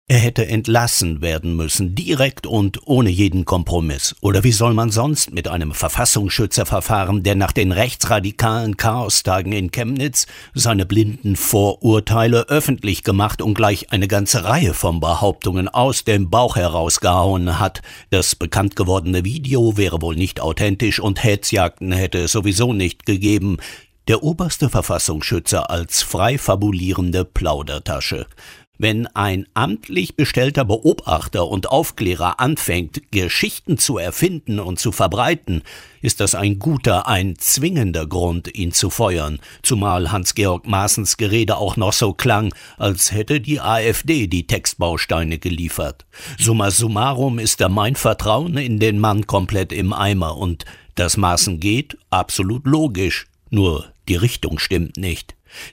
Er hätte entlassen werden müssen, direkt und ohne jeden Kompromiss. Oder wie soll man sonst mit einem Verfassungsschützer verfahren, der nach den rechtsradikalen Chaostagen in Chemnitz seine blinden Vorurteile öffentlich gemacht und gleich eine ganze Reihe von Behauptungen aus dem Bauch herausgehauen hat? Das bekannt gewordene Video wäre wohl nicht authentisch und Hetzjagden hätte es sowieso nicht gegeben. Der oberste Verfassungsschützer als frei fabulierende Plaudertasche. Wenn ein amtlich bestellter Beobachter und Aufklärer anfängt, Geschichten zu erfinden und zu verbreiten, ist das ein guter, ein zwingender Grund, ihn zu feuern, zumal Hans-Georg Maaßens Gerede auch noch so klang, als hätte die AfD die Textbausteine geliefert. Summa summarum ist da mein Vertrauen in den Mann komplett im Eimer und dass Maaßen geht, absolut logisch, nur die Richtung stimmt nicht.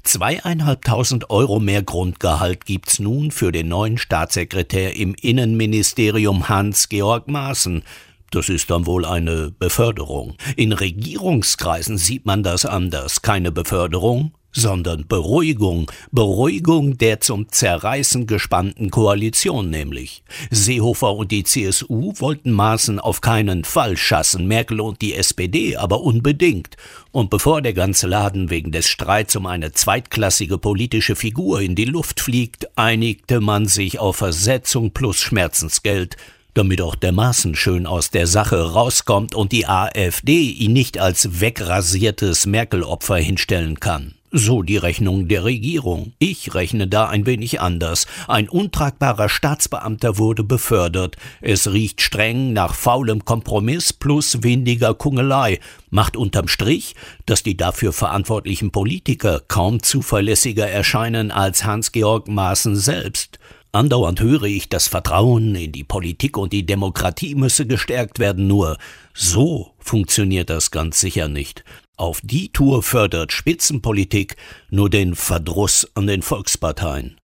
2.500 € mehr Grundgehalt gibt's nun für den neuen Staatssekretär im Innenministerium Hans-Georg Maaßen. Das ist dann wohl eine Beförderung. In Regierungskreisen sieht man das anders. Keine Beförderung, sondern Beruhigung. Beruhigung der zum Zerreißen gespannten Koalition nämlich. Seehofer und die CSU wollten Maaßen auf keinen Fall schassen, Merkel und die SPD aber unbedingt. Und bevor der ganze Laden wegen des Streits um eine zweitklassige politische Figur in die Luft fliegt, einigte man sich auf Versetzung plus Schmerzensgeld, damit auch der Maaßen schön aus der Sache rauskommt und die AfD ihn nicht als wegrasiertes Merkel-Opfer hinstellen kann. So die Rechnung der Regierung. Ich rechne da ein wenig anders. Ein untragbarer Staatsbeamter wurde befördert. Es riecht streng nach faulem Kompromiss plus weniger Kungelei. Macht unterm Strich, dass die dafür verantwortlichen Politiker kaum zuverlässiger erscheinen als Hans-Georg Maaßen selbst. Andauernd höre ich, das Vertrauen in die Politik und die Demokratie müsse gestärkt werden, nur so funktioniert das ganz sicher nicht. Auf die Tour fördert Spitzenpolitik nur den Verdruss an den Volksparteien.